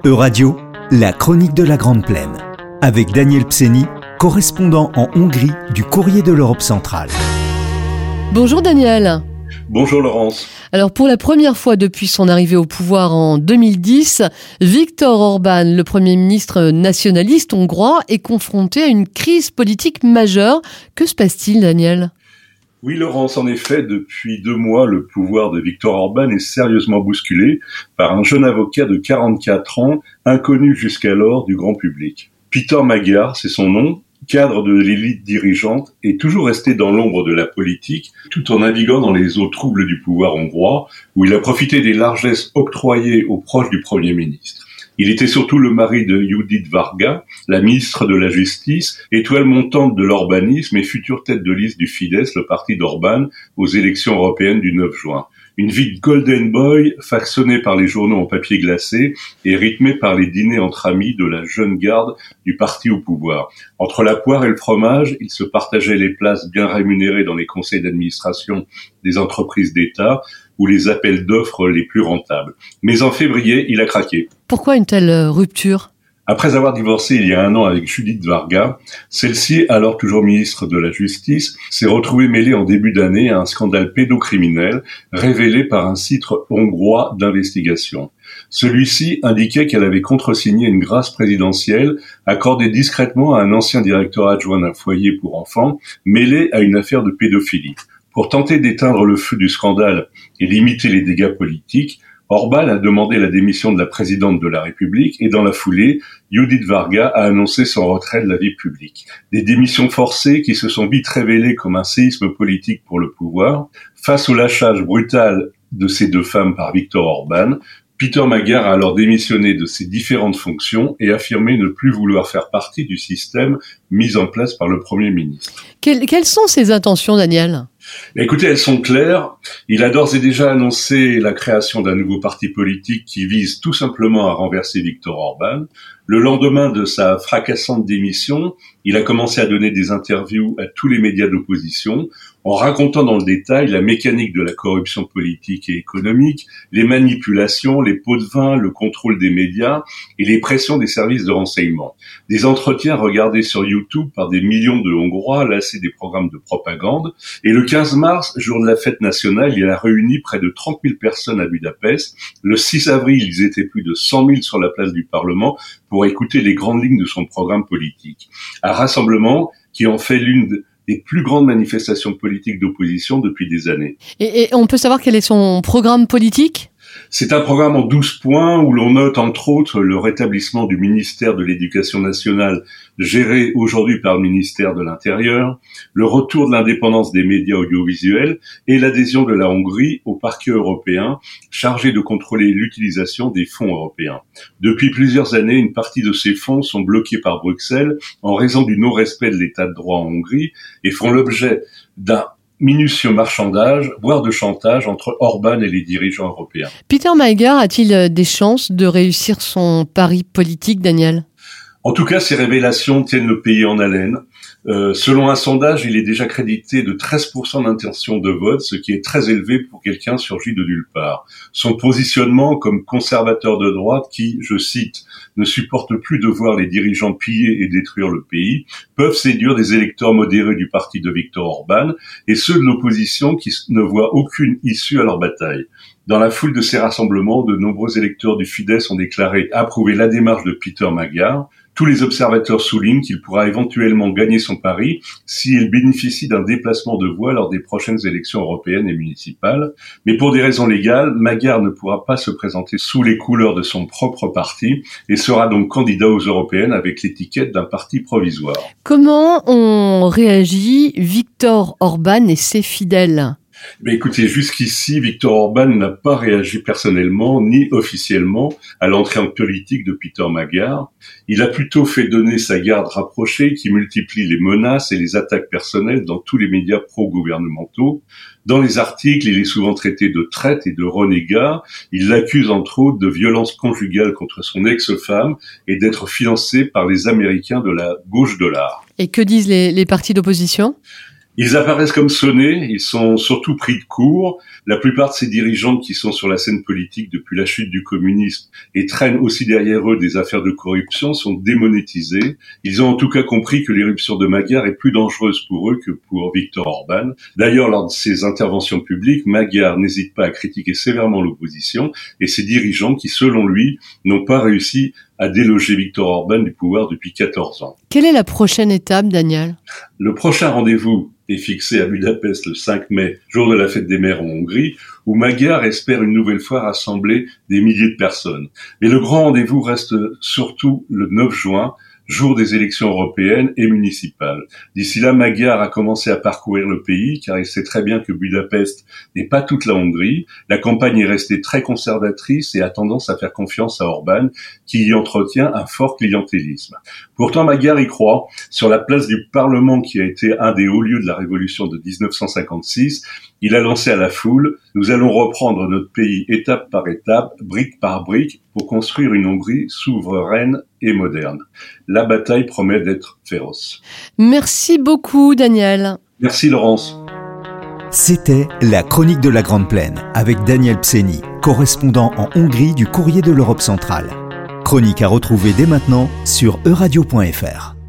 Euradio, la chronique de la Grande Plaine, avec Daniel Pseni, correspondant en Hongrie du Courrier de l'Europe centrale. Bonjour Daniel. Bonjour Laurence. Alors pour la première fois depuis son arrivée au pouvoir en 2010, Viktor Orban, le Premier ministre nationaliste hongrois, est confronté à une crise politique majeure. Que se passe-t-il, Daniel ? Oui Laurence, en effet, depuis 2 mois, le pouvoir de Viktor Orban est sérieusement bousculé par un jeune avocat de 44 ans, inconnu jusqu'alors du grand public. Péter Magyar, c'est son nom, cadre de l'élite dirigeante, est toujours resté dans l'ombre de la politique, tout en naviguant dans les eaux troubles du pouvoir hongrois, où il a profité des largesses octroyées aux proches du Premier ministre. Il était surtout le mari de Judit Varga, la ministre de la Justice, étoile montante de l'orbanisme et future tête de liste du Fidesz, le parti d'Orban, aux élections européennes du 9 juin. Une vie de golden boy, façonnée par les journaux en papier glacé et rythmée par les dîners entre amis de la jeune garde du parti au pouvoir. Entre la poire et le fromage, il se partageait les places bien rémunérées dans les conseils d'administration des entreprises d'État ou les appels d'offres les plus rentables. Mais en février, il a craqué. Pourquoi une telle rupture ? Après avoir divorcé il y a 1 an avec Judit Varga, celle-ci, alors toujours ministre de la Justice, s'est retrouvée mêlée en début d'année à un scandale pédocriminel révélé par un site hongrois d'investigation. Celui-ci indiquait qu'elle avait contresigné une grâce présidentielle accordée discrètement à un ancien directeur adjoint d'un foyer pour enfants mêlé à une affaire de pédophilie. Pour tenter d'éteindre le feu du scandale et limiter les dégâts politiques, Orban a demandé la démission de la présidente de la République et dans la foulée, Judit Varga a annoncé son retrait de la vie publique. Des démissions forcées qui se sont vite révélées comme un séisme politique pour le pouvoir. Face au lâchage brutal de ces 2 femmes par Viktor Orban, Péter Magyar a alors démissionné de ses différentes fonctions et affirmé ne plus vouloir faire partie du système mis en place par le Premier ministre. Quelles sont ses intentions, Daniel ? Écoutez, elles sont claires. Il a d'ores et déjà annoncé la création d'un nouveau parti politique qui vise tout simplement à renverser Viktor Orban. Le lendemain de sa fracassante démission, il a commencé à donner des interviews à tous les médias d'opposition en racontant dans le détail la mécanique de la corruption politique et économique, les manipulations, les pots de vin, le contrôle des médias et les pressions des services de renseignement. Des entretiens regardés sur YouTube par des millions de Hongrois lassés des programmes de propagande. Et le 15 mars, jour de la fête nationale, il a réuni près de 30 000 personnes à Budapest. Le 6 avril, ils étaient plus de 100 000 sur la place du Parlement pour écouter les grandes lignes de son programme politique. Un rassemblement qui en fait l'une des plus grandes manifestations politiques d'opposition depuis des années. Et on peut savoir quel est son programme politique ? C'est un programme en 12 points où l'on note entre autres le rétablissement du ministère de l'Éducation nationale géré aujourd'hui par le ministère de l'Intérieur, le retour de l'indépendance des médias audiovisuels et l'adhésion de la Hongrie au parquet européen chargé de contrôler l'utilisation des fonds européens. Depuis plusieurs années, une partie de ces fonds sont bloqués par Bruxelles en raison du non-respect de l'état de droit en Hongrie et font l'objet d'un minutieux marchandage, voire de chantage entre Orban et les dirigeants européens. Péter Magyar a-t-il des chances de réussir son pari politique, Daniel ? En tout cas, ces révélations tiennent le pays en haleine. Selon un sondage, il est déjà crédité de 13% d'intention de vote, ce qui est très élevé pour quelqu'un surgi de nulle part. Son positionnement comme conservateur de droite qui, je cite, ne supporte plus de voir les dirigeants piller et détruire le pays, peuvent séduire des électeurs modérés du parti de Viktor Orban et ceux de l'opposition qui ne voient aucune issue à leur bataille. Dans la foule de ces rassemblements, de nombreux électeurs du Fidesz ont déclaré approuver la démarche de Péter Magyar. Tous les observateurs soulignent qu'il pourra éventuellement gagner son pari s'il bénéficie d'un déplacement de voix lors des prochaines élections européennes et municipales. Mais pour des raisons légales, Magyar ne pourra pas se présenter sous les couleurs de son propre parti et sera donc candidat aux européennes avec l'étiquette d'un parti provisoire. Comment ont réagi Viktor Orban et ses fidèles ? Mais écoutez, jusqu'ici, Viktor Orban n'a pas réagi personnellement ni officiellement à l'entrée en politique de Péter Magyar. Il a plutôt fait donner sa garde rapprochée qui multiplie les menaces et les attaques personnelles dans tous les médias pro-gouvernementaux. Dans les articles, il est souvent traité de traître et de renégat. Il l'accuse entre autres de violence conjugale contre son ex-femme et d'être financé par les Américains de la gauche de l'art. Et que disent les partis d'opposition ? Ils apparaissent comme sonnés, ils sont surtout pris de court. La plupart de ces dirigeants qui sont sur la scène politique depuis la chute du communisme et traînent aussi derrière eux des affaires de corruption sont démonétisés. Ils ont en tout cas compris que l'éruption de Magyar est plus dangereuse pour eux que pour Viktor Orban. D'ailleurs, lors de ses interventions publiques, Magyar n'hésite pas à critiquer sévèrement l'opposition et ses dirigeants qui, selon lui, n'ont pas réussi à déloger Viktor Orban du pouvoir depuis 14 ans. Quelle est la prochaine étape, Daniel ? Le prochain rendez-vous est fixé à Budapest le 5 mai, jour de la fête des mères en Hongrie, où Magyar espère une nouvelle fois rassembler des milliers de personnes. Mais le grand rendez-vous reste surtout le 9 juin, jour des élections européennes et municipales. D'ici là, Magyar a commencé à parcourir le pays, car il sait très bien que Budapest n'est pas toute la Hongrie. La campagne est restée très conservatrice et a tendance à faire confiance à Orban, qui y entretient un fort clientélisme. Pourtant, Magyar y croit. Sur la place du Parlement, qui a été un des hauts lieux de la révolution de 1956, il a lancé à la foule « Nous allons reprendre notre pays étape par étape, brique par brique, pour construire une Hongrie souveraine et moderne. » La bataille promet d'être féroce. Merci beaucoup, Daniel. Merci, Laurence. C'était la Chronique de la Grande Plaine avec Daniel Pseni, correspondant en Hongrie du Courrier de l'Europe centrale. Chronique à retrouver dès maintenant sur euradio.fr.